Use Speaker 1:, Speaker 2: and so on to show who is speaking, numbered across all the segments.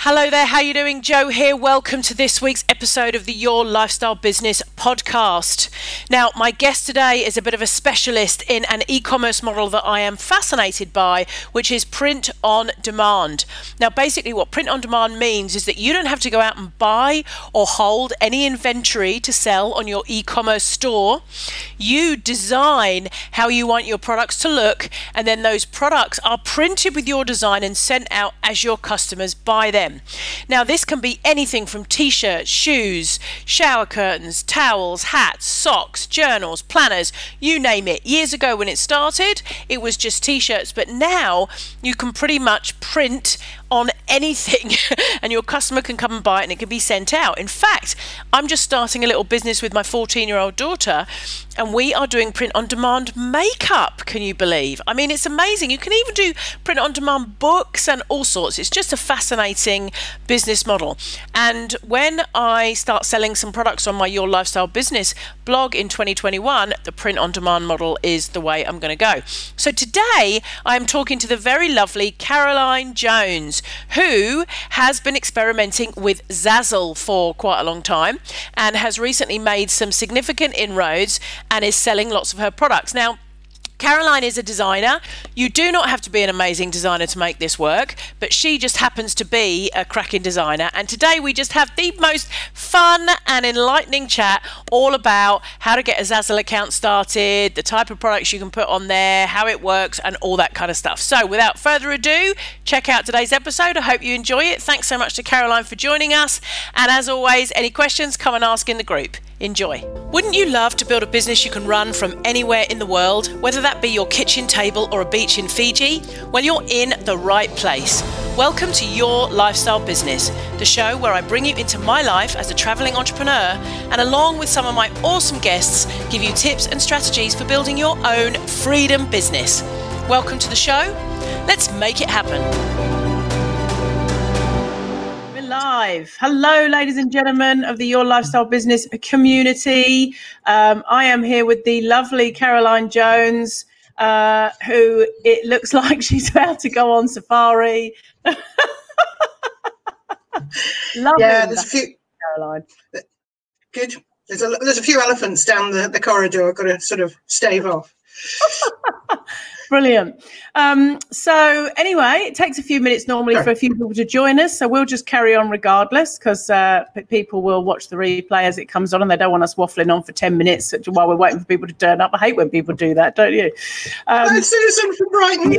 Speaker 1: Hello there, how you doing? Joe here. Welcome to this week's episode of the Your Lifestyle Business podcast. Now, my guest today is a bit of a specialist in an e-commerce model that I am fascinated by, which is print on demand. Now, basically what print on demand means is that you don't have to go out and buy or hold any inventory to sell on your e-commerce store. You design how you want your products to look, and then those products are printed with your design and sent out as your customers buy them. Now, this can be anything from t-shirts, shoes, shower curtains, towels, hats, socks, journals, planners, you name it. Years ago when it started, it was just t-shirts, but now you can pretty much print on anything and your customer can come and buy it and it can be sent out. In fact, I'm just starting a little business with my 14-year-old daughter and we are doing print on demand makeup. Can you believe? I mean, it's amazing. You can even do print on demand books and all sorts. It's just a fascinating business model. And when I start selling some products on my Your Lifestyle Business blog in 2021, the print on demand model is the way I'm going to go. So today I'm talking to the very lovely Caroline Jones, who has been experimenting with Zazzle for quite a long time and has recently made some significant inroads and is selling lots of her products. Now, Caroline is a designer. You do not have to be an amazing designer to make this work, but she just happens to be a cracking designer. And today we just have the most fun and enlightening chat all about how to get a Zazzle account started, the type of products you can put on there, how it works, and all that kind of stuff. So without further ado, check out today's episode. I hope you enjoy it. Thanks so much to Caroline for joining us. And as always, any questions, come and ask in the group. Enjoy. Wouldn't you love to build a business you can run from anywhere in the world, whether that be your kitchen table or a beach in Fiji? Well, you're in the right place. Welcome to Your Lifestyle Business, the show where I bring you into my life as a traveling entrepreneur and along with some of my awesome guests, give you tips and strategies for building your own freedom business. Welcome to the show. Let's make it happen. Live. Hello, ladies and gentlemen of the Your Lifestyle Business community. I am here with the lovely Caroline Jones, who it looks like she's about to go on safari.
Speaker 2: Yeah, there's a few.
Speaker 1: Caroline.
Speaker 2: Good. There's a few elephants down the corridor. I've got to sort of stave off.
Speaker 1: Brilliant. So anyway, it takes a few minutes normally for a few people to join us. So we'll just carry on regardless because people will watch the replay as it comes on and they don't want us waffling on for 10 minutes while we're waiting for people to turn up. I hate when people do that, don't you?
Speaker 2: Susan from Brighton.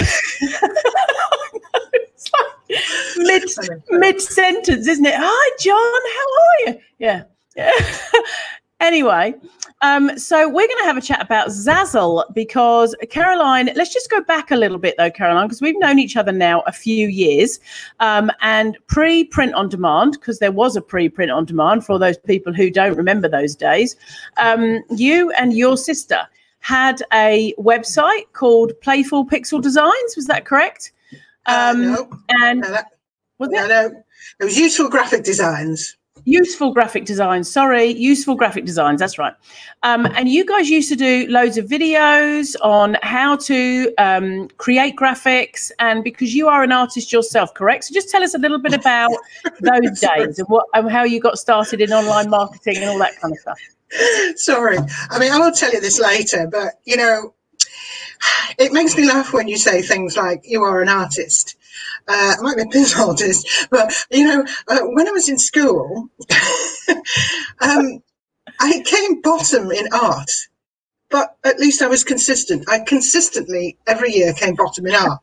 Speaker 1: It's like mid-sentence, isn't it? Hi, John. How are you? Yeah. Anyway, so we're going to have a chat about Zazzle because Caroline, let's just go back a little bit though, Caroline, because we've known each other now a few years and pre-print on demand, because there was a pre-print on demand for all those people who don't remember those days. You and your sister had a website called Playful Pixel Designs. Was that correct?
Speaker 2: No.
Speaker 1: And
Speaker 2: no,
Speaker 1: was
Speaker 2: no,
Speaker 1: it?
Speaker 2: no. It was Useful Graphic Designs.
Speaker 1: Useful Graphic Designs. Useful Graphic Designs. That's right. And you guys used to do loads of videos on how to create graphics, and because you are an artist yourself, correct? So just tell us a little bit about those days and how you got started in online marketing and all that kind of stuff.
Speaker 2: Sorry. I mean, I will tell you this later, but, you know, it makes me laugh when you say things like you are an artist. I might be a piss artist, but, you know, when I was in school, I came bottom in art, but at least I was consistent. I consistently, every year, came bottom in art.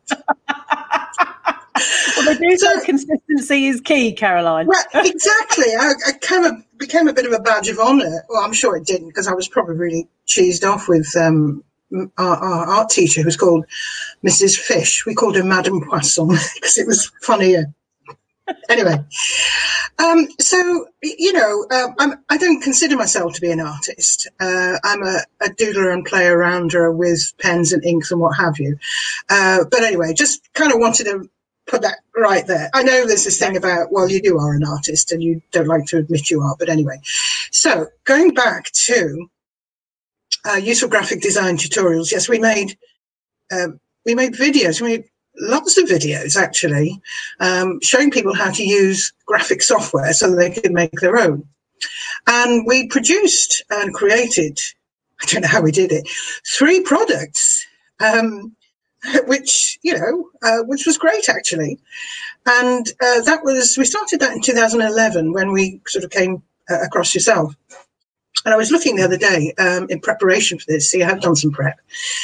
Speaker 1: Well, they do say consistency is key, Caroline.
Speaker 2: Right, exactly. I kind of became a bit of a badge of honour. Well, I'm sure it didn't, because I was probably really cheesed off with our art teacher, who's called Mrs. Fish. We called her Madame Poisson because it was funnier. Anyway, so, you know, I don't consider myself to be an artist. I'm a doodler and play arounder with pens and inks and what have you. But anyway, just kind of wanted to put that right there. I know there's this thing about, well, you are an artist and you don't like to admit you are, but anyway. So going back to useful graphic design tutorials, yes, we made videos. lots of videos actually, showing people how to use graphic software so that they could make their own. And we produced and created, I don't know how we did it, 3 products, which was great actually. And we started that in 2011 when we sort of came across yourself. And I was looking the other day in preparation for this, see, I have done some prep.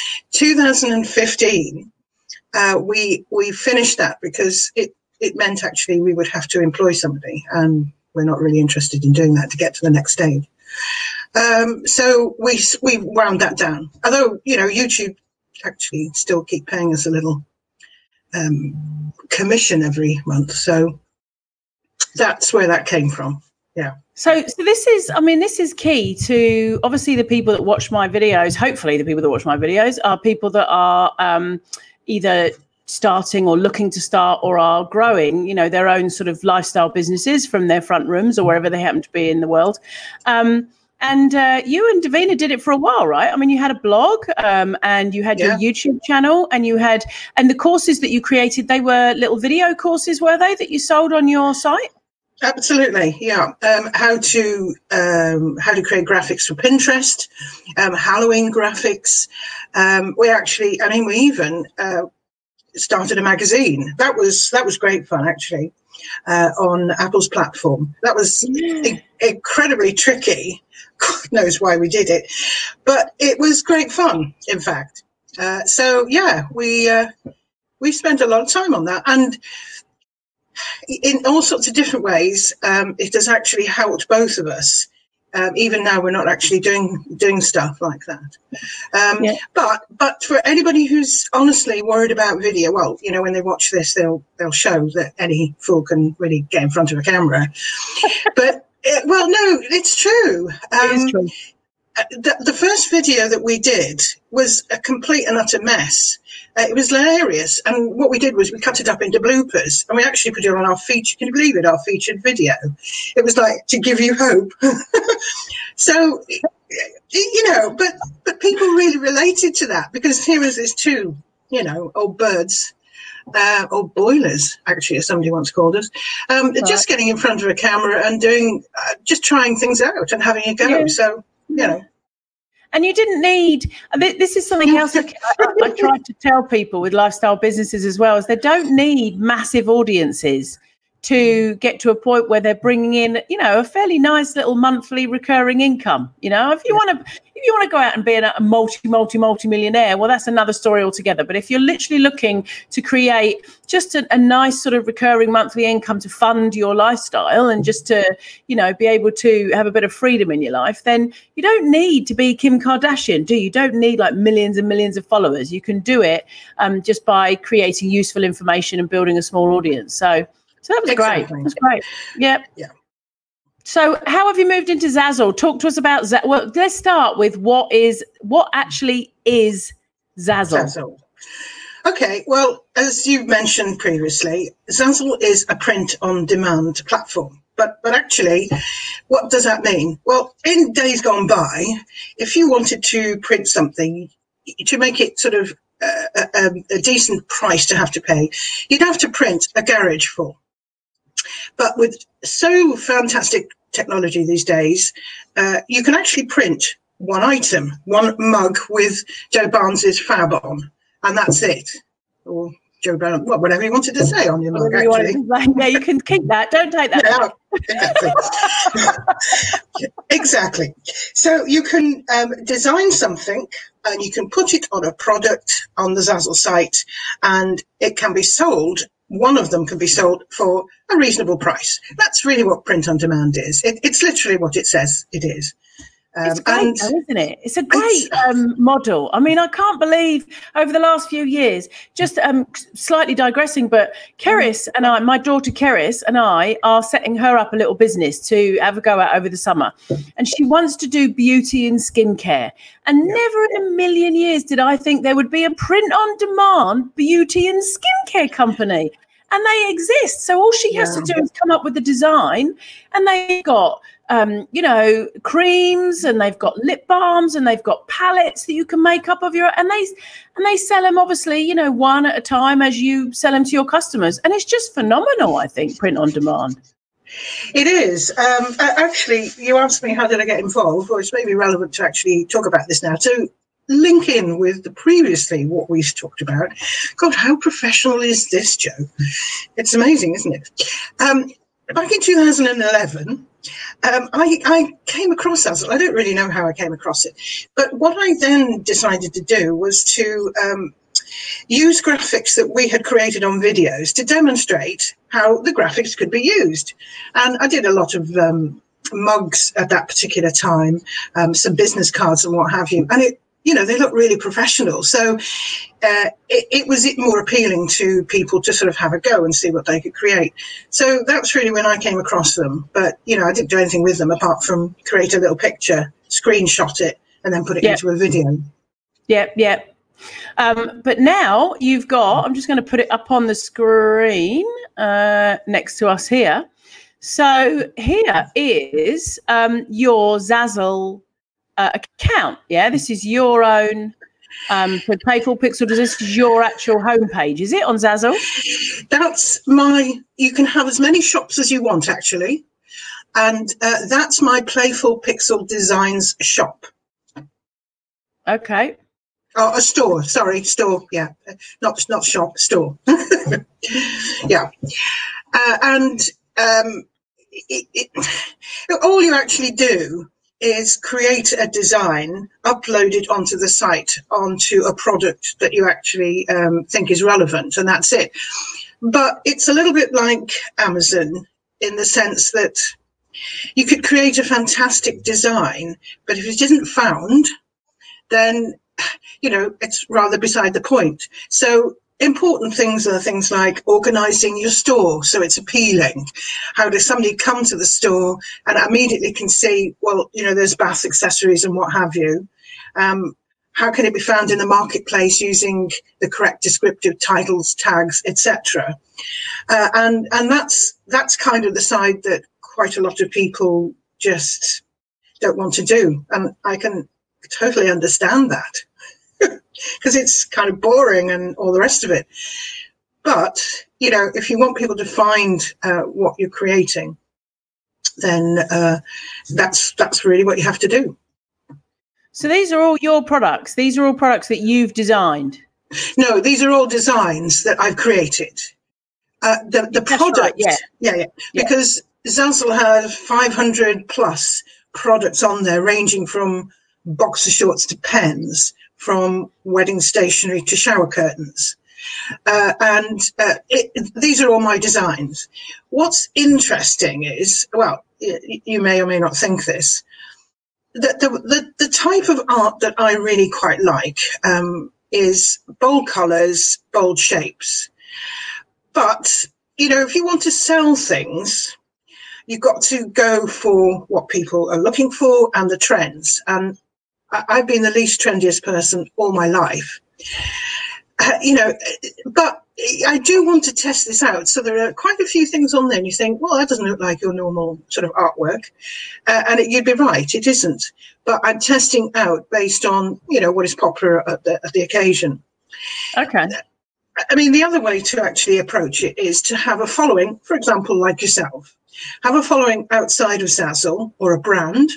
Speaker 2: 2015, we finished that because it meant actually we would have to employ somebody, and we're not really interested in doing that to get to the next stage. So we wound that down. Although, YouTube actually still keep paying us a little commission every month. So that's where that came from. Yeah.
Speaker 1: So this is key to, obviously, the people that watch my videos. Hopefully the people that watch my videos are people that are either starting or looking to start or are growing, their own sort of lifestyle businesses from their front rooms or wherever they happen to be in the world. And you and Davina did it for a while, right? I mean, you had a blog and you had your YouTube channel, and and the courses that you created, they were little video courses, were they, that you sold on your site?
Speaker 2: Absolutely, yeah. How to create graphics for Pinterest, Halloween graphics. We even started a magazine. That was great fun actually, on Apple's platform. That was incredibly tricky. God knows why we did it, but it was great fun. In fact, we spent a lot of time on that, and in all sorts of different ways. It has actually helped both of us. Even now, we're not actually doing stuff like that. But for anybody who's honestly worried about video, well, when they watch this, they'll show that any fool can really get in front of a camera. But no, it's true.
Speaker 1: It is true.
Speaker 2: The first video that we did was a complete and utter mess. It was hilarious. And what we did was we cut it up into bloopers, and we actually put it on our feature. Can you believe it? Our featured video. It was like to give you hope. So, but people really related to that, because here was this 2, old birds, old boilers, actually, as somebody once called us, just getting in front of a camera and doing, just trying things out and having a go. Yeah. So,
Speaker 1: And you didn't need, this is something else I try to tell people with lifestyle businesses as well, is they don't need massive audiences to get to a point where they're bringing in, a fairly nice little monthly recurring income. If you want to go out and be a multi-millionaire, well, that's another story altogether. But if you're literally looking to create just a nice sort of recurring monthly income to fund your lifestyle and just to, be able to have a bit of freedom in your life, then you don't need to be Kim Kardashian, do you? You don't need like millions and millions of followers. You can do it just by creating useful information and building a small audience. So that was great. That's great. Yep. Yeah. So how have you moved into Zazzle? Talk to us about Zazzle. Well, let's start with what actually is Zazzle.
Speaker 2: Okay. Well, as you mentioned previously, Zazzle is a print-on-demand platform. But actually, what does that mean? Well, in days gone by, if you wanted to print something, to make it sort of a decent price to have to pay, you'd have to print a garage full. But with so fantastic technology these days, you can actually print one item, one mug with Joe Barnes's fab on, and that's it. Or Joe Barnes, whatever you wanted to say on your mug, actually.
Speaker 1: Yeah, you can keep that. Don't take that.
Speaker 2: Yeah, exactly. So you can design something, and you can put it on a product on the Zazzle site, and it can be sold. One of them can be sold for a reasonable price. That's really what print on demand is. It's literally what it says it is.
Speaker 1: It's great, though, isn't it? It's a great model. I mean, I can't believe over the last few years, just slightly digressing, but Keris and I, my daughter Keris and I are setting her up a little business to have a go at over the summer. And she wants to do beauty and skincare. And never in a million years did I think there would be a print-on-demand beauty and skincare company. And they exist. So all she has to do is come up with the design, and they've got creams, and they've got lip balms, and they've got palettes that you can make up of your, and they sell them obviously, one at a time as you sell them to your customers. And it's just phenomenal, I think, print on demand.
Speaker 2: It is. Actually, you asked me how did I get involved. Well, it's maybe relevant to actually talk about this now. To link in with the previously what we talked about. God, how professional is this, Joe? It's amazing, isn't it? Back in 2011, I came across Zazzle. I don't really know how I came across it. But what I then decided to do was to use graphics that we had created on videos to demonstrate how the graphics could be used. And I did a lot of mugs at that particular time, some business cards and what have you. And they look really professional. So it was more appealing to people to sort of have a go and see what they could create. So that's really when I came across them. But, I didn't do anything with them apart from create a little picture, screenshot it, and then put it into a video.
Speaker 1: Yeah. But now you've got, I'm just going to put it up on the screen next to us here. So here is your Zazzle account. Yeah, this is your own for Playful Pixel. This is your actual homepage, is it, on Zazzle?
Speaker 2: You can have as many shops as you want, actually. And that's my Playful Pixel Designs shop.
Speaker 1: Okay.
Speaker 2: Oh, a store. Sorry, store. Yeah, not shop, store. Yeah, and all you actually do is create a design, upload it onto the site, onto a product that you actually think is relevant, and that's it. But it's a little bit like Amazon in the sense that you could create a fantastic design, but if it isn't found, then it's rather beside the point. So important things are things like organizing your store so it's appealing. How does somebody come to the store and immediately can see, well, there's bath accessories and what have you. How can it be found in the marketplace using the correct descriptive titles, tags, etc. And that's kind of the side that quite a lot of people just don't want to do. And I can totally understand that. Because it's kind of boring and all the rest of it. But, if you want people to find what you're creating, then that's really what you have to do.
Speaker 1: So these are all your products? These are all products that you've designed?
Speaker 2: No, these are all designs that I've created. The product, right, yeah. Because Zazzle has 500 plus products on there, ranging from boxer shorts to pens, from wedding stationery to shower curtains. These are all my designs. What's interesting is, well, you may or may not think this, that the type of art that I really quite like is bold colours, bold shapes. But, if you want to sell things, you've got to go for what people are looking for and the trends. And I've been the least trendiest person all my life, but I do want to test this out. So there are quite a few things on there and you think, well, that doesn't look like your normal sort of artwork. And you'd be right, it isn't. But I'm testing out based on, what is popular at the occasion.
Speaker 1: Okay.
Speaker 2: I mean, the other way to actually approach it is to have a following, for example, like yourself, have a following outside of Zazzle or a brand.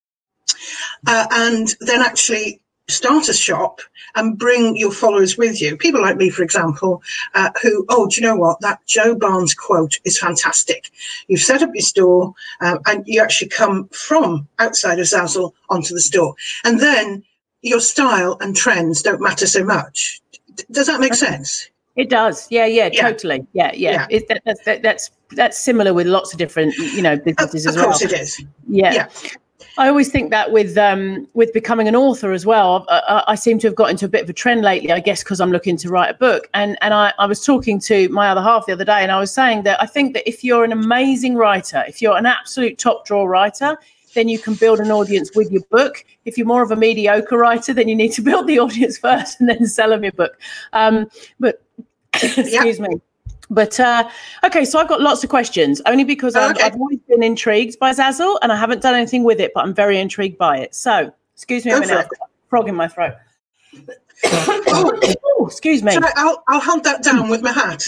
Speaker 2: And then actually start a shop and bring your followers with you. People like me, for example, who, do you know what? That Joe Barnes quote is fantastic. You've set up your store and you actually come from outside of Zazzle onto the store. And then your style and trends don't matter so much. Does that make sense?
Speaker 1: It does. Yeah, totally. Yeah. That's similar with lots of different, businesses as well.
Speaker 2: Of course it is.
Speaker 1: Yeah. I always think that with becoming an author as well, I seem to have got into a bit of a trend lately, I guess, because I'm looking to write a book. And I was talking to my other half the other day, and I was saying that I think that if you're an amazing writer, if you're an absolute top drawer writer, then you can build an audience with your book. If you're more of a mediocre writer, then you need to build the audience first and then sell them your book. But excuse me. But okay, so I've got lots of questions, only because I've always been intrigued by Zazzle, and I haven't done anything with it, but I'm very intrigued by it. So, excuse me a minute, I've got a frog in my throat. Oh, excuse me.
Speaker 2: I'll hunt that down with my hat.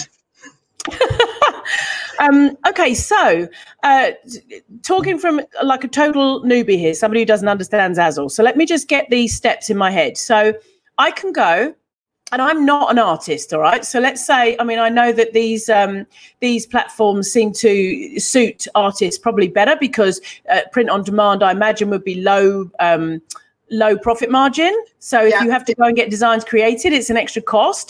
Speaker 1: Okay, so talking from like a total newbie here, somebody who doesn't understand Zazzle. So let me just get these steps in my head. So I can go. And I'm not an artist, all right? So let's say, I mean, I know that these platforms seem to suit artists probably better because print on demand, I imagine, would be low profit margin. So if you have to go and get designs created, it's an extra cost.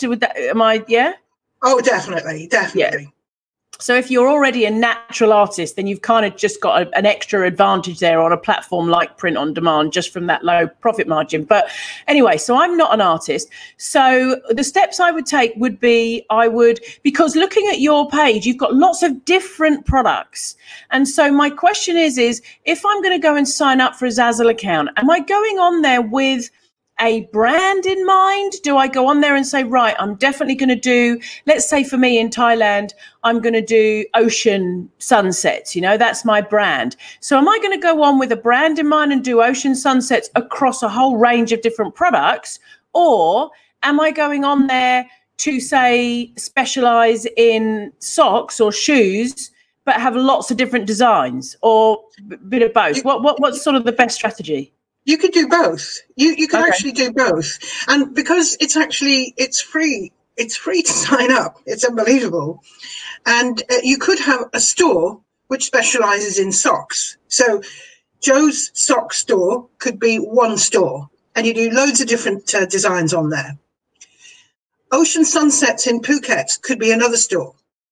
Speaker 2: Oh, definitely.
Speaker 1: Yeah. So if you're already a natural artist, then you've kind of just got an extra advantage there on a platform like print on demand, just from that low profit margin. But anyway, so I'm not an artist. So the steps I would take would be, because looking at your page, you've got lots of different products. And so my question is if I'm going to go and sign up for a Zazzle account, am I going on there with a brand in mind? Do I go on there and say, right, I'm definitely going to do, let's say for me in Thailand, I'm going to do ocean sunsets, that's my brand. So am I going to go on with a brand in mind and do ocean sunsets across a whole range of different products? Or am I going on there to say specialize in socks or shoes, but have lots of different designs, or a bit of both? What's sort of the best strategy?
Speaker 2: You could do both. You can actually do both. And because it's free to sign up. It's unbelievable. And you could have a store which specializes in socks. So Joe's sock store could be one store, and you do loads of different designs on there. Ocean Sunsets in Phuket could be another store.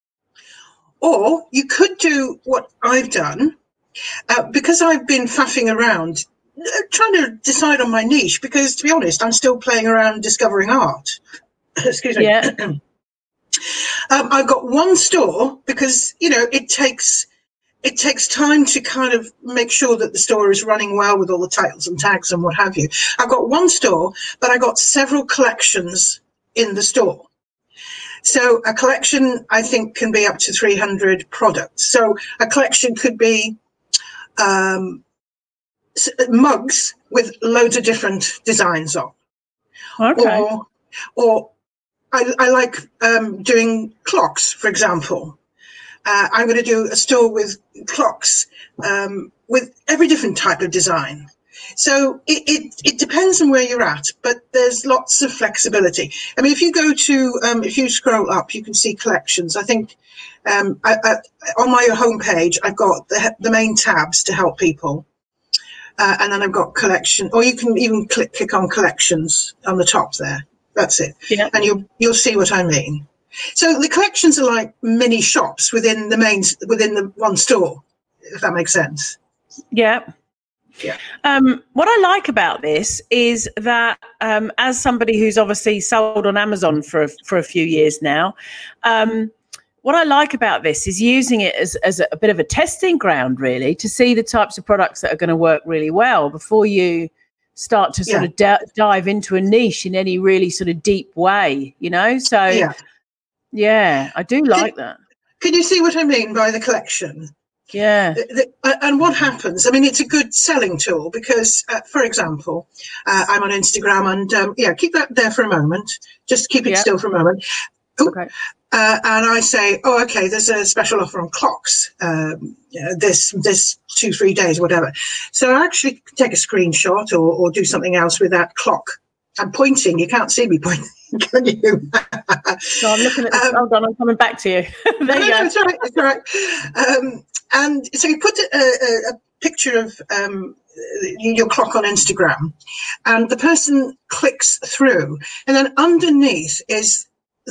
Speaker 2: Or you could do what I've done, because I've been faffing around trying to decide on my niche, because to be honest, I'm still playing around discovering art. Excuse me.
Speaker 1: Yeah.
Speaker 2: I've got one store because, it takes time to kind of make sure that the store is running well with all the titles and tags and what have you. I've got one store, but I got several collections in the store. So a collection, I think, can be up to 300 products. So a collection could be mugs with loads of different designs on.
Speaker 1: Okay.
Speaker 2: Or I like doing clocks, for example. I'm going to do a store with clocks with every different type of design. So it depends on where you're at, but there's lots of flexibility. I mean, if you go to, if you scroll up, you can see collections. I think on my homepage, I've got the main tabs to help people. And then I've got collection, or you can even click on collections on the top there. That's it.
Speaker 1: Yeah.
Speaker 2: And you'll see what I mean. So the collections are like mini shops within the one store, if that makes sense.
Speaker 1: Yeah.
Speaker 2: Yeah.
Speaker 1: What I like about this is that as somebody who's obviously sold on Amazon for a few years now, what I like about this is using it as a bit of a testing ground, really, to see the types of products that are going to work really well before you start to sort of dive into a niche in any really sort of deep way, So, yeah, I do like that.
Speaker 2: Can you see what I mean by the collection?
Speaker 1: Yeah.
Speaker 2: And what happens? I mean, it's a good selling tool because, for example, I'm on Instagram and, keep that there for a moment. Just keep it still for a moment. Ooh. Okay. And I say, okay, there's a special offer on clocks, this 2-3 days, whatever. So I actually take a screenshot or do something else with that clock. I'm pointing. You can't see me pointing, can you?
Speaker 1: So I'm looking at this. Hold on, I'm coming back to you. There you go.
Speaker 2: It's all right. It's all right. And so you put a picture of your clock on Instagram, and the person clicks through, and then underneath is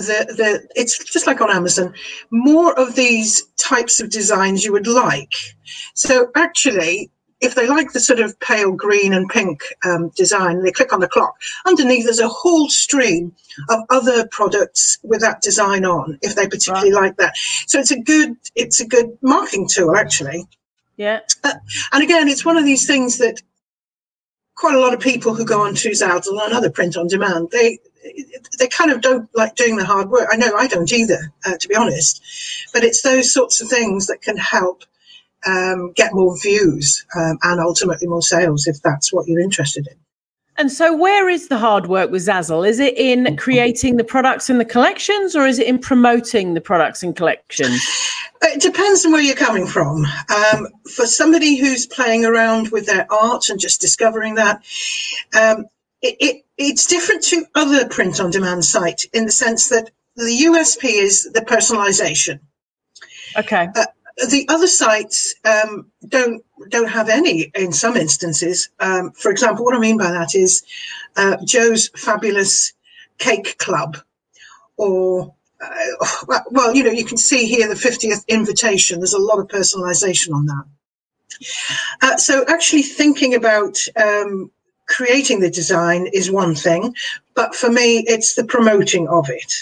Speaker 2: it's just like on Amazon, more of these types of designs you would like. So actually, if they like the sort of pale green and pink design, they click on the clock. Underneath, there's a whole stream of other products with that design on, if they particularly like that. So it's a good marketing tool, actually.
Speaker 1: Yeah.
Speaker 2: And again, it's one of these things that quite a lot of people who go on to Zazzle and other print on demand, they kind of don't like doing the hard work. I know I don't either, to be honest. But it's those sorts of things that can help get more views and ultimately more sales if that's what you're interested in.
Speaker 1: And so where is the hard work with Zazzle? Is it in creating the products and the collections, or is it in promoting the products and collections?
Speaker 2: It depends on where you're coming from. For somebody who's playing around with their art and just discovering that, it's different to other print-on-demand sites in the sense that the USP is the personalization.
Speaker 1: Okay.
Speaker 2: The other sites don't have any in some instances. For example, what I mean by that is Joe's Fabulous Cake Club, or well, you can see here the 50th invitation. There's a lot of personalization on that. So actually thinking about creating the design is one thing, but for me, it's the promoting of it.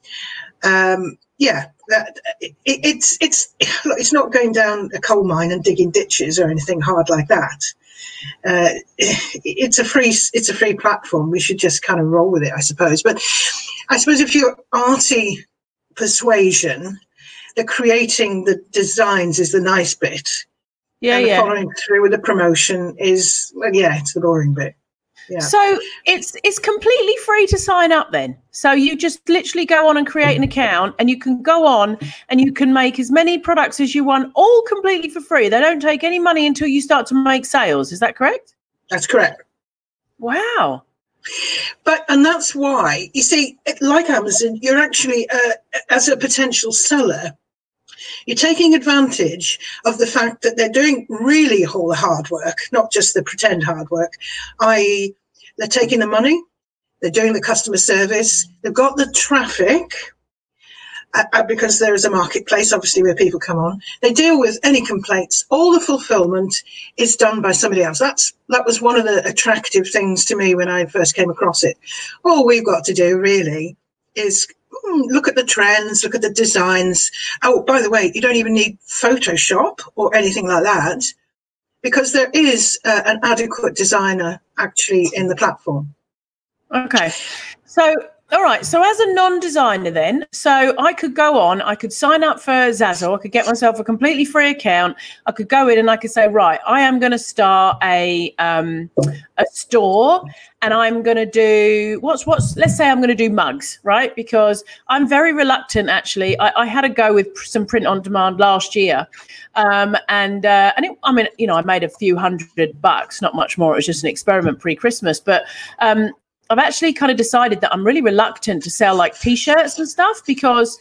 Speaker 2: It's not going down a coal mine and digging ditches or anything hard like that. It's a free platform. We should just kind of roll with it, I suppose. But I suppose if you're arty persuasion, the creating the designs is the nice bit. And the following through with the promotion is, it's the boring bit. Yeah.
Speaker 1: So it's completely free to sign up then. So you just literally go on and create an account, and you can go on and you can make as many products as you want, all completely for free. They don't take any money until you start to make sales. Is that correct?
Speaker 2: That's correct.
Speaker 1: Wow.
Speaker 2: And that's why, you see, like Amazon, you're actually, as a potential seller, you're taking advantage of the fact that they're doing really all the hard work, not just the pretend hard work, i.e. they're taking the money, they're doing the customer service, they've got the traffic, because there is a marketplace, obviously, where people come on. They deal with any complaints. All the fulfillment is done by somebody else. That was one of the attractive things to me when I first came across it. All we've got to do, really, is look at the trends, look at the designs. Oh, by the way, you don't even need Photoshop or anything like that, because there is an adequate designer actually in the platform.
Speaker 1: Okay. So, all right. So as a non-designer then, so I could go on, I could sign up for Zazzle, I could get myself a completely free account. I could go in and I could say, right, I am going to start a store, and I'm going to do let's say I'm going to do mugs, right? Because I'm very reluctant, actually. I had a go with some print on demand last year. I made a few $100, not much more. It was just an experiment pre-Christmas, but, I've actually kind of decided that I'm really reluctant to sell like T-shirts and stuff, because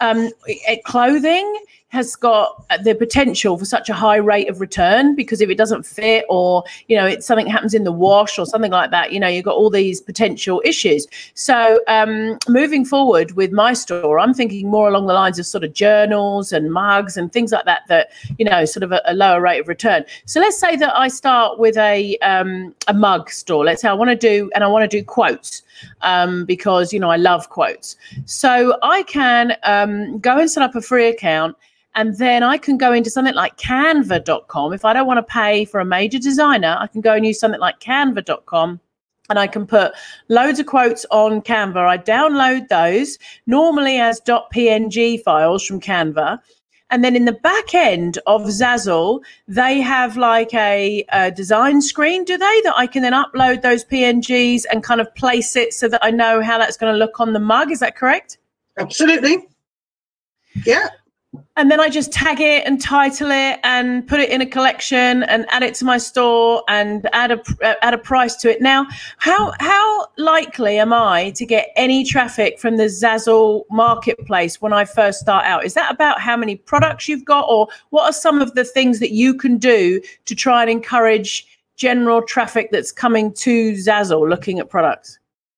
Speaker 1: clothing has got the potential for such a high rate of return, because if it doesn't fit, or something happens in the wash or something like that, you've got all these potential issues. So moving forward with my store, I'm thinking more along the lines of sort of journals and mugs and things like that sort of a lower rate of return. So let's say that I start with a mug store. Let's say I want to do quotes, because I love quotes. So I can go and set up a free account, and then I can go into something like canva.com. If I don't want to pay for a major designer, I can go and use something like canva.com, and I can put loads of quotes on Canva. I download those normally as .png files from Canva. And then in the back end of Zazzle, they have like a design screen, do they? That I can then upload those PNGs and kind of place it so that I know how that's going to look on the mug. Is that correct?
Speaker 2: Absolutely. Yeah.
Speaker 1: And then I just tag it and title it and put it in a collection and add it to my store and add a price to it. Now, how likely am I to get any traffic from the Zazzle marketplace when I first start out? Is that about how many products you've got, or what are some of the things that you can do to try and encourage general traffic that's coming to Zazzle looking at products?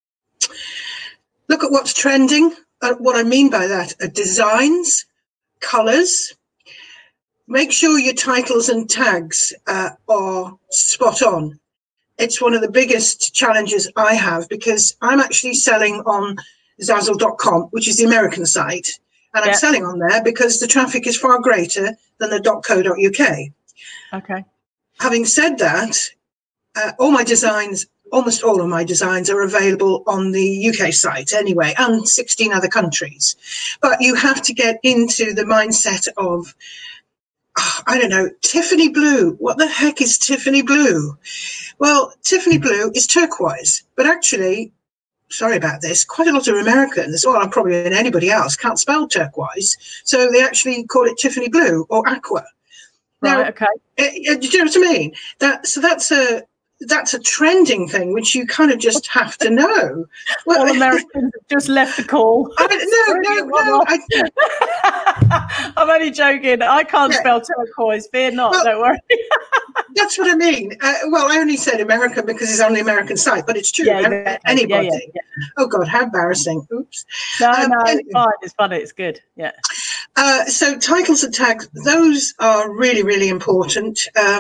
Speaker 2: Look at what's trending. What I mean by that are designs, colours. Make sure your titles and tags are spot on. It's one of the biggest challenges I have, because I'm actually selling on Zazzle.com, which is the American site. And I'm selling on there because the traffic is far greater than the .co.uk.
Speaker 1: Okay.
Speaker 2: Having said that, all my designs almost all of my designs are available on the UK site anyway, and 16 other countries. But you have to get into the mindset of, I don't know, Tiffany blue. What the heck is Tiffany blue? Well, Tiffany blue is turquoise, but actually, sorry about this, quite a lot of Americans, well, probably than anybody else, can't spell turquoise. So they actually call it Tiffany blue or aqua. Now,
Speaker 1: right, okay.
Speaker 2: Do you know what I mean? That's a trending thing, which you kind of just have to know.
Speaker 1: Well, all Americans have just left the call.
Speaker 2: No.
Speaker 1: I'm only joking. I can't spell turquoise. Fear not. Well, don't worry.
Speaker 2: That's what I mean. Well, I only said American because it's on the American site, but it's true.
Speaker 1: Yeah, exactly.
Speaker 2: Anybody.
Speaker 1: Yeah.
Speaker 2: Oh, God, how embarrassing. Oops.
Speaker 1: No, it's fine. It's funny. It's good. Yeah.
Speaker 2: So titles and tags, those are really, really important.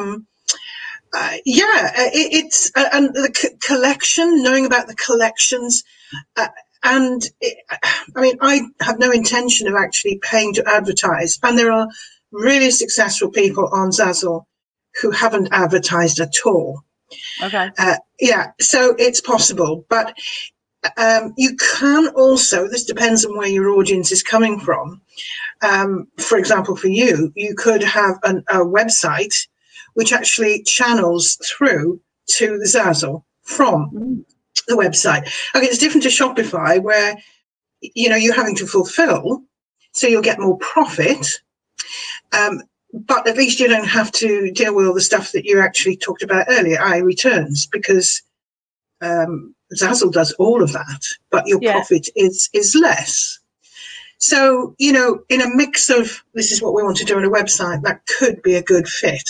Speaker 2: It's and the collection, knowing about the collections, I have no intention of actually paying to advertise. And there are really successful people on Zazzle who haven't advertised at all.
Speaker 1: Okay.
Speaker 2: So it's possible, but you can also, this depends on where your audience is coming from. For example, for you could have a website which actually channels through to the Zazzle from the website. Okay, it's different to Shopify where, you're having to fulfill, so you'll get more profit. But at least you don't have to deal with all the stuff that you actually talked about earlier, i.e. returns, because Zazzle does all of that, but your profit is less. So, in a mix of this is what we want to do on a website, that could be a good fit.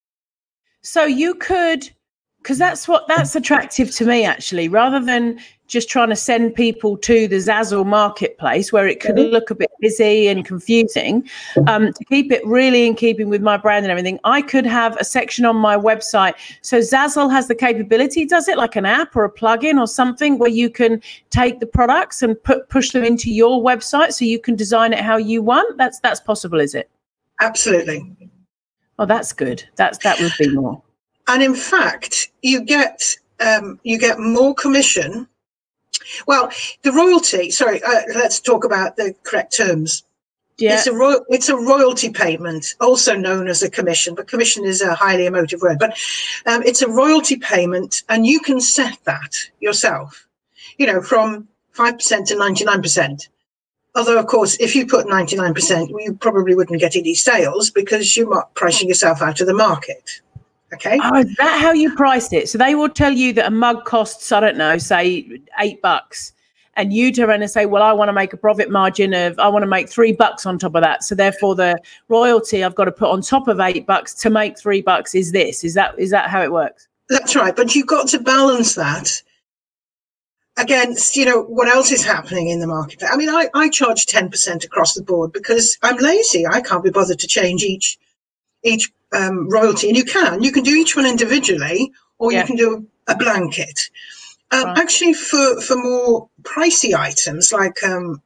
Speaker 1: So you could, because that's attractive to me, actually, rather than just trying to send people to the Zazzle marketplace where it could look a bit busy and confusing, to keep it really in keeping with my brand and everything, I could have a section on my website. So Zazzle has the capability, does it like an app or a plugin or something where you can take the products and push them into your website so you can design it how you want? That's possible, is it?
Speaker 2: Absolutely.
Speaker 1: Oh, that's good. That would be more.
Speaker 2: And in fact, you get more commission. Well, the royalty. Sorry, let's talk about the correct terms. Yeah. It's a royalty payment, also known as a commission, but commission is a highly emotive word. But it's a royalty payment, and you can set that yourself. From 5% to 99%. Although, of course, if you put 99%, you probably wouldn't get any sales because you're not pricing yourself out of the market. Okay.
Speaker 1: Oh, is that how you price it? So they will tell you that a mug costs, I don't know, say $8. And you turn around and say, well, I want to make a profit margin I want to make $3 on top of that. So therefore the royalty I've got to put on top of $8 to make $3 is this. Is that how it works?
Speaker 2: That's right. But you've got to balance that against, what else is happening in the market. I mean, I charge 10% across the board because I'm lazy. I can't be bothered to change each royalty. And you can do each one individually, or you can do a blanket. Right. Actually, for more pricey items like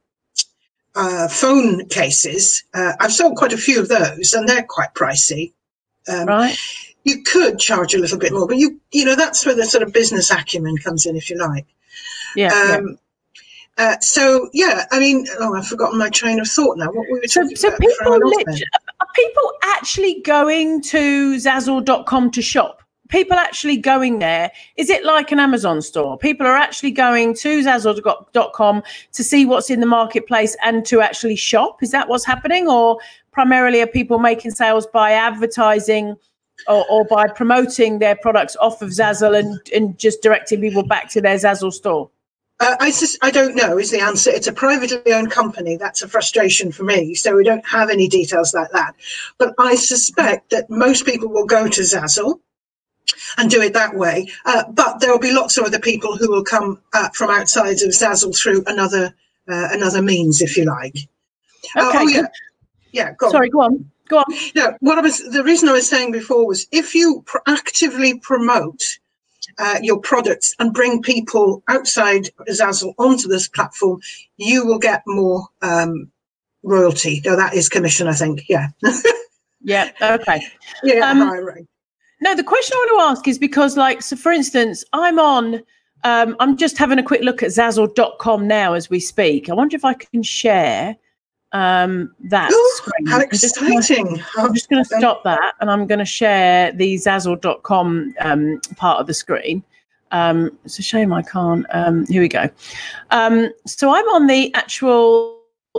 Speaker 2: phone cases, I've sold quite a few of those, and they're quite pricey.
Speaker 1: Right.
Speaker 2: You could charge a little bit more, but that's where the sort of business acumen comes in, if you like. I mean, I've forgotten my train of thought now. What we were talking about.
Speaker 1: Are people actually going to Zazzle.com to shop? People actually going there? Is it like an Amazon store? People are actually going to Zazzle.com to see what's in the marketplace and to actually shop? Is that what's happening? Or primarily are people making sales by advertising or by promoting their products off of Zazzle and just directing people back to their Zazzle store?
Speaker 2: I don't know is the answer. It's a privately owned company. That's a frustration for me. So we don't have any details like that. But I suspect that most people will go to Zazzle and do it that way. But there will be lots of other people who will come from outside of Zazzle through another means, if you like.
Speaker 1: Okay.
Speaker 2: Go on.
Speaker 1: Sorry, go on.
Speaker 2: No, the reason I was saying before was if you actively promote your products and bring people outside Zazzle onto this platform, you will get more royalty. No, that is commission, I think. Yeah.
Speaker 1: Yeah. Okay.
Speaker 2: High rate.
Speaker 1: No, the question I want to ask is because, like, so for instance, I'm just having a quick look at Zazzle.com now as we speak. I wonder if I can share that
Speaker 2: Ooh,
Speaker 1: screen.
Speaker 2: how exciting.
Speaker 1: I'm just going to stop that, and I'm going to share the Zazzle.com part of the screen. It's a shame I can't. Here we go. So I'm on the actual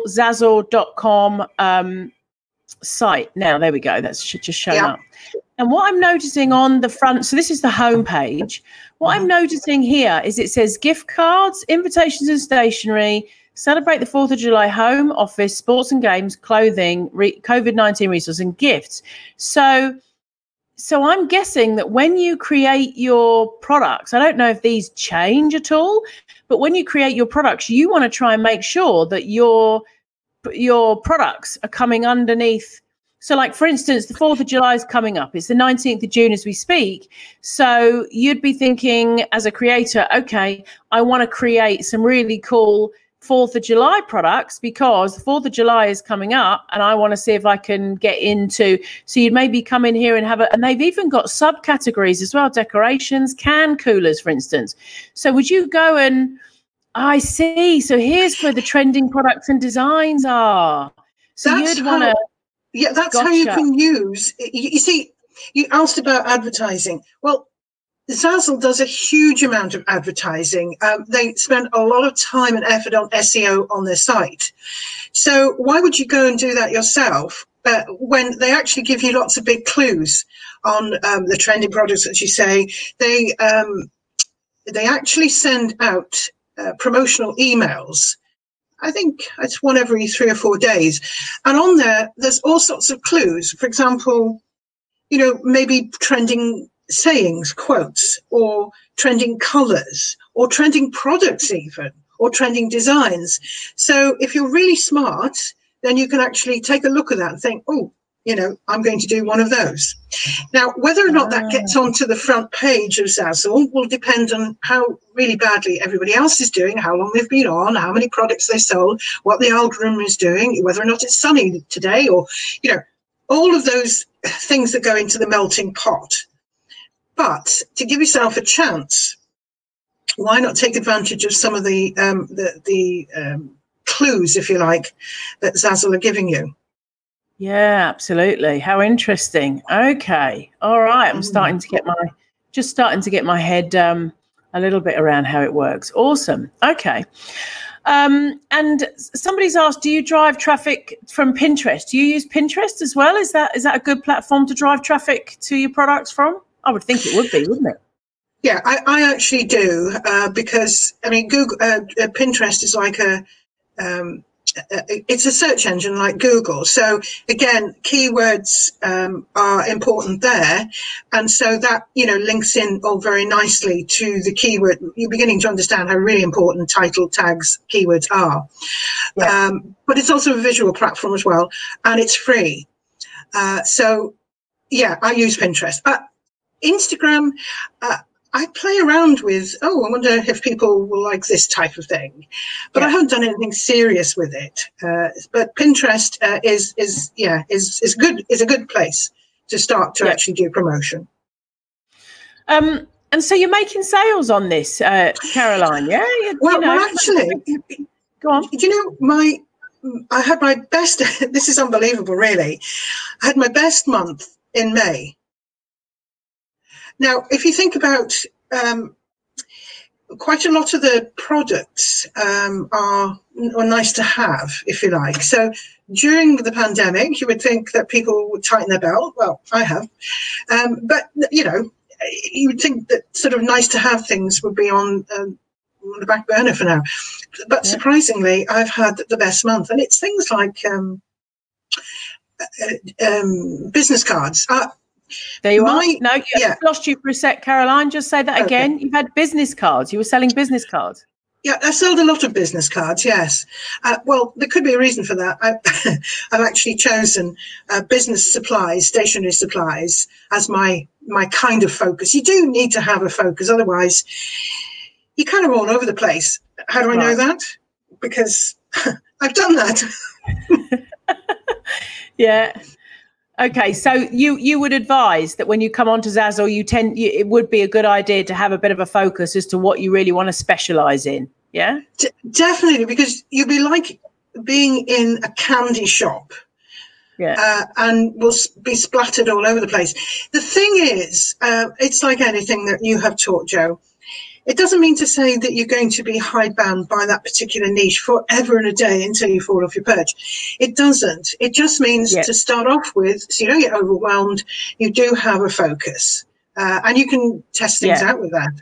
Speaker 1: Zazzle.com site now. There we go. That's just shown up. And what I'm noticing on the front, so this is the home page. What I'm noticing here is it says gift cards, invitations and stationery, celebrate the 4th of July, home, office, sports and games, clothing, COVID-19 resources and gifts. So I'm guessing that when you create your products, I don't know if these change at all, but when you create your products, you want to try and make sure that your products are coming underneath. So, like, for instance, the 4th of July is coming up. It's the 19th of June as we speak. So you'd be thinking as a creator, okay, I want to create some really cool 4th of July products because the 4th of July is coming up and I want to see if I can get into. So you'd maybe come in here and and they've even got subcategories as well, decorations, can coolers, for instance. So would you go and, I see. So here's where the trending products and designs are. So you'd want to.
Speaker 2: Yeah, that's how you can use. You see, you asked about advertising. Well, Zazzle does a huge amount of advertising. They spend a lot of time and effort on SEO on their site. So why would you go and do that yourself when they actually give you lots of big clues on the trending products, as you say? They actually send out promotional emails. I think it's one every 3 or 4 days. And on there's all sorts of clues. For example, maybe trending sayings, quotes, or trending colors, or trending products even, or trending designs. So if you're really smart, then you can actually take a look at that and think, oh, I'm going to do one of those. Now, whether or not that gets onto the front page of Zazzle will depend on how really badly everybody else is doing, how long they've been on, how many products they sold, what the algorithm is doing, whether or not it's sunny today, or, all of those things that go into the melting pot. But to give yourself a chance, why not take advantage of some of the clues, if you like, that Zazzle are giving you?
Speaker 1: Yeah, absolutely. How interesting. Okay. All right. I'm starting to get my head a little bit around how it works. Awesome. Okay. And somebody's asked, do you drive traffic from Pinterest? Do you use Pinterest as well? Is that a good platform to drive traffic to your products from? I would think it would be, wouldn't it?
Speaker 2: Yeah, I actually do because Google Pinterest is like it's a search engine like Google. So again, keywords are important there. And so that, links in all very nicely to the keyword. You're beginning to understand how really important title tags, keywords are. Yeah. But it's also a visual platform as well, and it's free. So yeah, I use Pinterest. Instagram, I play around with, I wonder if people will like this type of thing, but I haven't done anything serious with it. But Pinterest is good. Is a good place to start to actually do promotion.
Speaker 1: And so you're making sales on this, Caroline? Yeah.
Speaker 2: Well, actually,
Speaker 1: go on.
Speaker 2: I had my best. This is unbelievable, really. I had my best month in May. Now, if you think about quite a lot of the products are nice to have, if you like. So during the pandemic, you would think that people would tighten their belt. Well, I have. But, you would think that sort of nice to have things would be on the back burner for now. But surprisingly, I've had the best month. And it's things like business cards.
Speaker 1: There you are. No, I've lost you for a sec, Caroline. Just say that again. You've had business cards. You were selling business cards.
Speaker 2: Yeah, I sold a lot of business cards, yes. Well, there could be a reason for that. I've actually chosen business supplies, stationery supplies, as my kind of focus. You do need to have a focus, otherwise you're kind of all over the place. How do I know that? Because I've done that.
Speaker 1: Yeah. Okay, so you would advise that when you come onto Zazzle, it would be a good idea to have a bit of a focus as to what you really want to specialize in. Yeah,
Speaker 2: definitely, because you'd be like being in a candy shop.
Speaker 1: Yeah,
Speaker 2: and will be splattered all over the place. The thing is, it's like anything that you have taught, Joe. It doesn't mean to say that you're going to be hidebound by that particular niche forever and a day until you fall off your perch. It doesn't. It just means to start off with, so you don't get overwhelmed, you do have a focus. And you can test things out with that,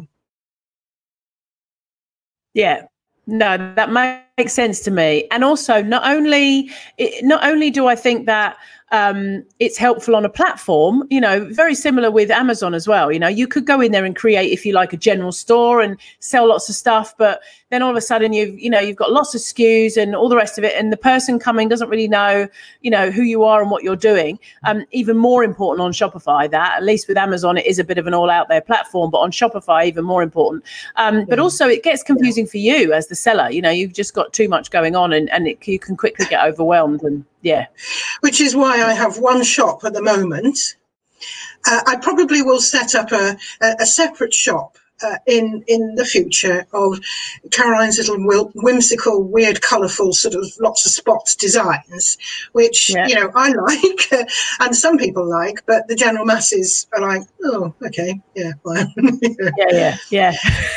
Speaker 1: Yeah. No, that makes sense to me. And also, not only do I think that it's helpful on a platform, very similar with Amazon as well. You could go in there and create, if you like, a general store and sell lots of stuff, but then all of a sudden you've got lots of SKUs and all the rest of it, and the person coming doesn't really know, who you are and what you're doing. Even more important on Shopify, that at least with Amazon, it is a bit of an all out there platform, but on Shopify, even more important. But also it gets confusing for you as the seller. You've just got too much going on, and you can quickly get overwhelmed. And
Speaker 2: which is why I have one shop at the moment. I probably will set up a separate shop in the future of Caroline's little whimsical, weird, colourful, sort of lots of spots designs, which I like and some people like, but the general masses are like, oh, okay, yeah, well,
Speaker 1: yeah.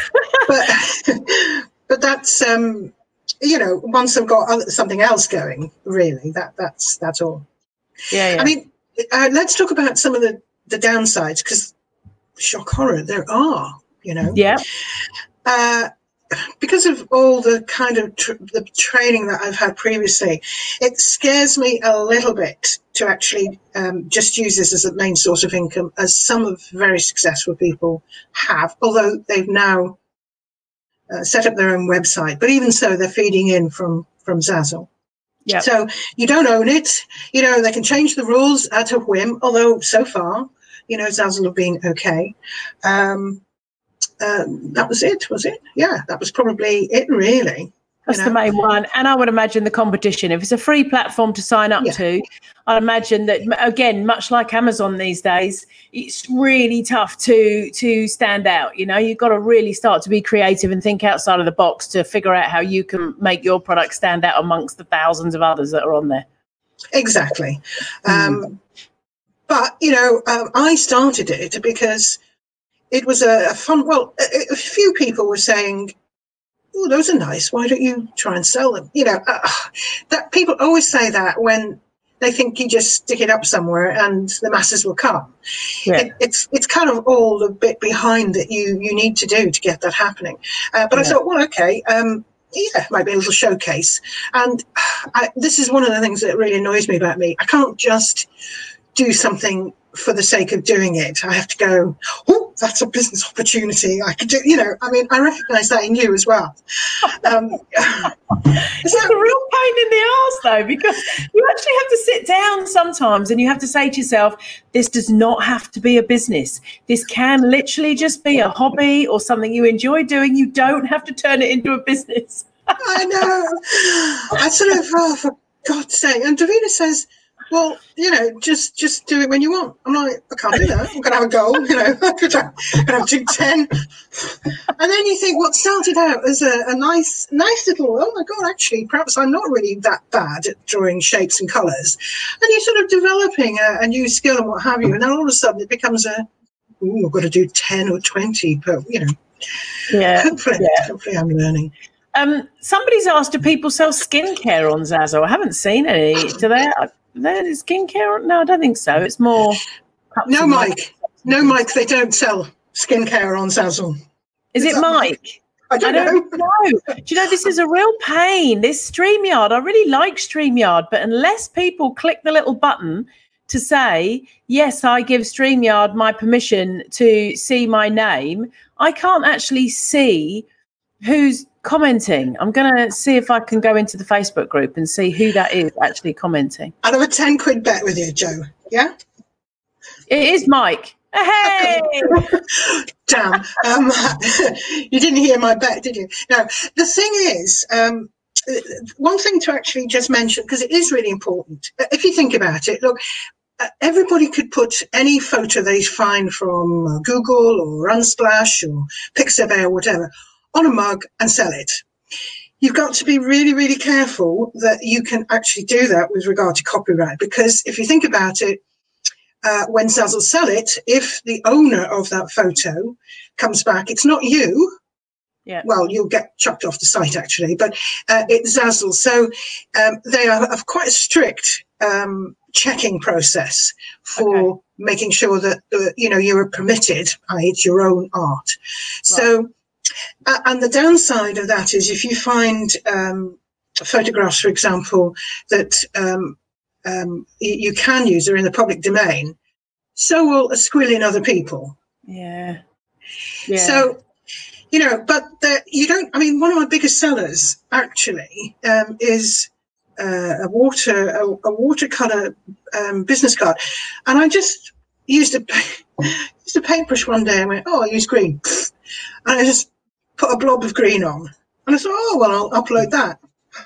Speaker 2: but that's once I've got something else going, really, that's all.
Speaker 1: Yeah.
Speaker 2: I mean, let's talk about some of the downsides, because shock horror, there are,
Speaker 1: Yeah.
Speaker 2: Because of all the kind of the training that I've had previously, it scares me a little bit to actually just use this as a main source of income, as some of very successful people have, although they've now set up their own website. But even so, they're feeding in from Zazzle.
Speaker 1: Yeah.
Speaker 2: So you don't own it. They can change the rules at a whim, although so far, Zazzle have been okay. That was it, was it? Yeah, that was probably it, really.
Speaker 1: That's the main one. And I would imagine the competition, if it's a free platform to sign up to, I'd imagine that, again, much like Amazon these days, it's really tough to stand out. You've got to really start to be creative and think outside of the box to figure out how you can make your product stand out amongst the thousands of others that are on there.
Speaker 2: Exactly. But, I started it because it was a fun, a few people were saying, oh, those are nice, why don't you try and sell them? That people always say that when they think you just stick it up somewhere and the masses will come. Yeah. It's kind of all the bit behind that you need to do to get that happening. But I thought, well, okay, it might be a little showcase. And this is one of the things that really annoys me about me. I can't just do something for the sake of doing it. I have to go, oh, that's a business opportunity. I could do, I recognise that in you as well.
Speaker 1: It's a real pain in the arse, though, because you actually have to sit down sometimes and you have to say to yourself, this does not have to be a business. This can literally just be a hobby or something you enjoy doing. You don't have to turn it into a business.
Speaker 2: I know. I sort of, for God's sake. And Davina says, well, just do it when you want. I'm like, I can't do that. I'm going to have a goal, I'm going to have to do 10. And then you think what started out as a nice little, oh my God, actually, perhaps I'm not really that bad at drawing shapes and colours. And you're sort of developing a new skill and what have you. And then all of a sudden it becomes I've got to do 10 or 20, but, hopefully I'm learning.
Speaker 1: Somebody's asked, do people sell skincare on Zazzle? I haven't seen any. Do they? There's skincare? No, I don't think so. It's more.
Speaker 2: No, Mike. They don't sell skincare on Zazzle.
Speaker 1: Is it Mike?
Speaker 2: I don't know.
Speaker 1: Do you know, this is a real pain. This StreamYard, I really like StreamYard, but unless people click the little button to say, yes, I give StreamYard my permission to see my name, I can't actually see who's commenting. I'm going to see if I can go into the Facebook group and see who that is actually commenting.
Speaker 2: I'll have a 10 quid bet with you, Joe. Yeah?
Speaker 1: It is Mike. Hey!
Speaker 2: Damn. You didn't hear my bet, did you? No. The thing is, one thing to actually just mention, because it is really important. If you think about it, look, everybody could put any photo they find from Google or Unsplash or Pixabay or whatever on a mug and sell it. You've got to be really, really careful that you can actually do that with regard to copyright, because if you think about it, when Zazzle sell it, if the owner of that photo comes back, it's not you.
Speaker 1: Yeah.
Speaker 2: Well, you'll get chucked off the site actually, but it's Zazzle. So they have quite a strict checking process for making sure that you're permitted, i.e., it's your own art. Right. So, and the downside of that is if you find photographs, for example, that you can use, are in the public domain, so will a squillion other people.
Speaker 1: Yeah.
Speaker 2: So, but you don't. I mean, one of my biggest sellers actually is a watercolor business card, and I just used a paintbrush one day and went, "Oh, I use green," and I just put a blob of green on, and I thought, "Oh, well, I'll upload that."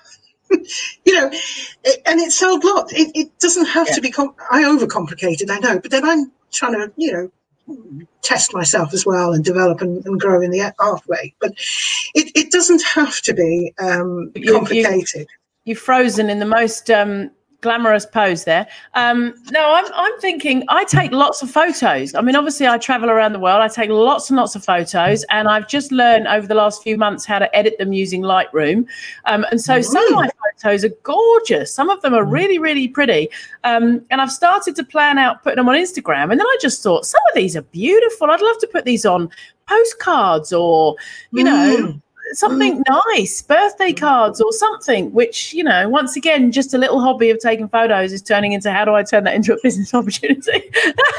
Speaker 2: And it sold lots. It doesn't have to be. I overcomplicated, I know, but then I'm trying to, test myself as well and develop and grow in the art way. But it doesn't have to be complicated.
Speaker 1: You've frozen in the most glamorous pose there. No, I'm thinking I take lots of photos. I mean, obviously I travel around the world. I take lots and lots of photos, and I've just learned over the last few months how to edit them using Lightroom. And so some of my photos are gorgeous. Some of them are really, really pretty. And I've started to plan out putting them on Instagram. And then I just thought, some of these are beautiful. I'd love to put these on postcards or, something nice, birthday cards or something, which, once again, just a little hobby of taking photos is turning into how do I turn that into a business opportunity?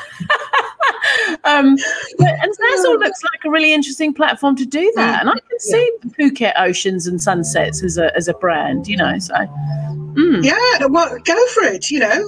Speaker 1: And Zazzle looks like a really interesting platform to do that. And I can see Phuket oceans and sunsets as a brand, so.
Speaker 2: Yeah, well, go for it,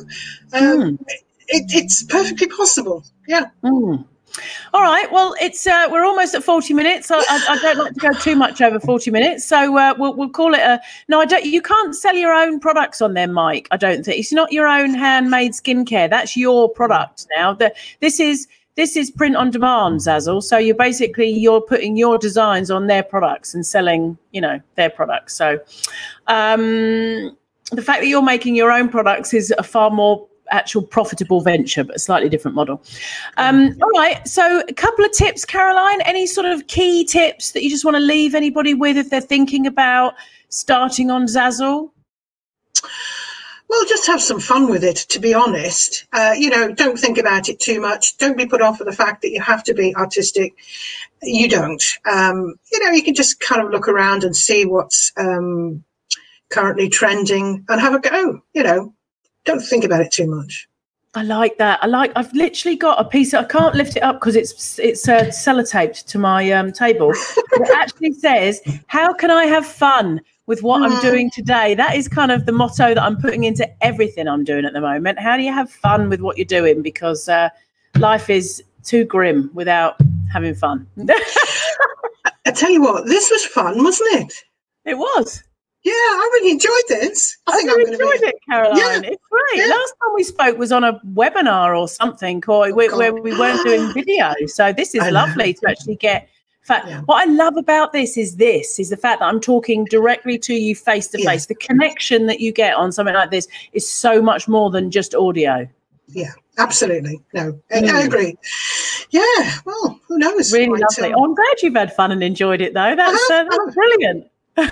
Speaker 2: it's perfectly possible. Yeah.
Speaker 1: All right. Well, it's we're almost at 40 minutes. I don't like to go too much over 40 minutes, so we'll call it a. No, I don't. You can't sell your own products on there, Mike. I don't think it's not your own handmade skincare. That's your product now. This is print on demand, Zazzle. So you're putting your designs on their products and selling, their products. So the fact that you're making your own products is a far more actual profitable venture, but a slightly different model. All right, so a couple of tips, Caroline. Any sort of key tips that you just want to leave anybody with if they're thinking about starting on Zazzle?
Speaker 2: Well, just have some fun with it, to be honest. Don't think about it too much. Don't be put off with the fact that you have to be artistic. You don't. You can just kind of look around and see what's currently trending and have a go, Don't think about it too much.
Speaker 1: I like that. I've literally got a piece. I can't lift it up because it's sellotaped to my table. It actually says, "How can I have fun with what I'm doing today?" That is kind of the motto that I'm putting into everything I'm doing at the moment. How do you have fun with what you're doing? Because life is too grim without having fun.
Speaker 2: I tell you what, this was fun, wasn't it?
Speaker 1: It was.
Speaker 2: Yeah, I really enjoyed this.
Speaker 1: I really enjoyed it, Caroline. Yeah, it's great. Yeah. Last time we spoke was on a webinar or something, where we weren't doing video. So this is lovely to actually get. In fact, what I love about this is the fact that I'm talking directly to you face to face. The connection that you get on something like this is so much more than just audio.
Speaker 2: Yeah, absolutely. No, I agree. Yeah, well, who knows?
Speaker 1: Really lovely. I'm glad you've had fun and enjoyed it, though. That's brilliant.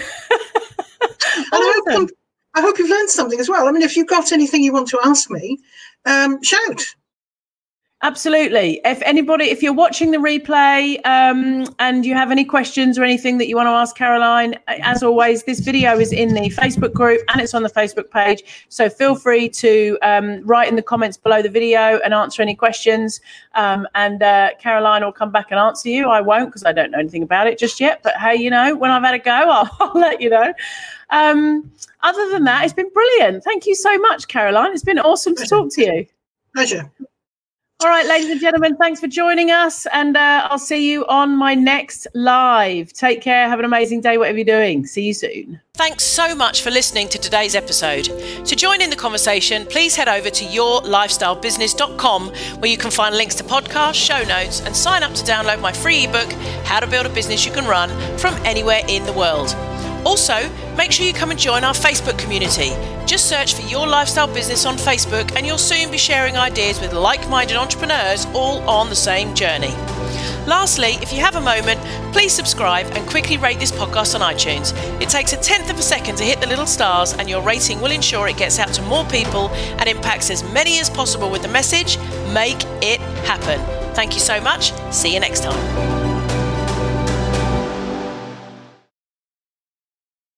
Speaker 2: And I hope you've learned something as well. I mean, if you've got anything you want to ask me, shout.
Speaker 1: Absolutely. If you're watching the replay and you have any questions or anything that you want to ask Caroline, as always, this video is in the Facebook group and it's on the Facebook page. So feel free to write in the comments below the video and answer any questions. And Caroline will come back and answer you. I won't, because I don't know anything about it just yet. But hey, when I've had a go, I'll let you know. Other than that, it's been brilliant. Thank you so much, Caroline. It's been awesome to talk to you.
Speaker 2: Pleasure.
Speaker 1: All right, ladies and gentlemen, thanks for joining us. And I'll see you on my next live. Take care. Have an amazing day, whatever you're doing. See you soon. Thanks so much for listening to today's episode. To join in the conversation, please head over to yourlifestylebusiness.com, where you can find links to podcasts, show notes, and sign up to download my free ebook, How to Build a Business You Can Run from Anywhere in the World. Also, make sure you come and join our Facebook community. Just search for Your Lifestyle Business on Facebook and you'll soon be sharing ideas with like-minded entrepreneurs all on the same journey. Lastly, if you have a moment, please subscribe and quickly rate this podcast on iTunes. It takes 1/10 of a second to hit the little stars, and your rating will ensure it gets out to more people and impacts as many as possible with the message, Make It Happen. Thank you so much. See you next time.